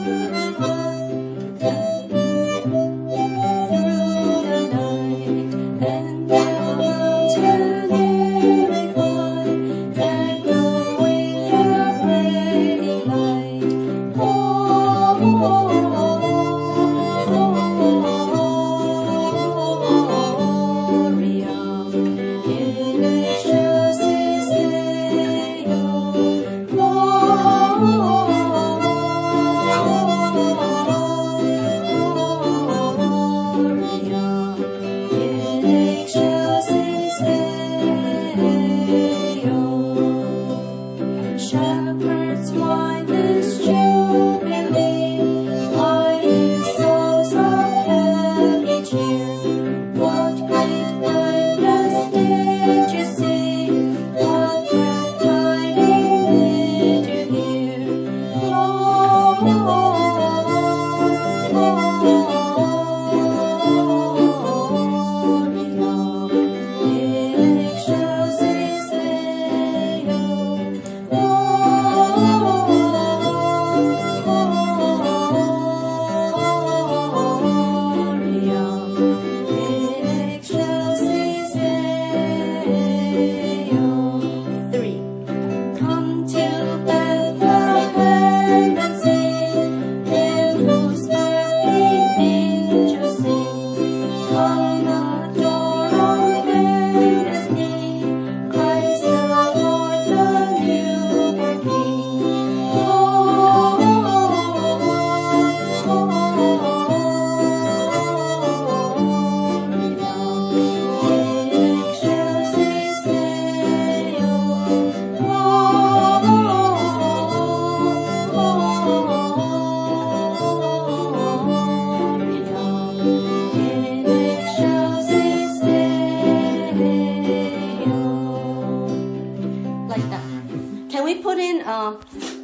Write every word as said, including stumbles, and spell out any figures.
Shepherds, why this jubilee? Why this songs of happy cheer? What great wonders did you see? What glad tidings did you hear? Oh, oh, oh, oh, in excelsis Deo. Three. Come to Bethlehem and see Him whose birth the angels sing. Come adore on bended knee, Christ the Lord, the newborn King. Oh, oh, oh, in excelsis Deo. Like that. Can we put in uh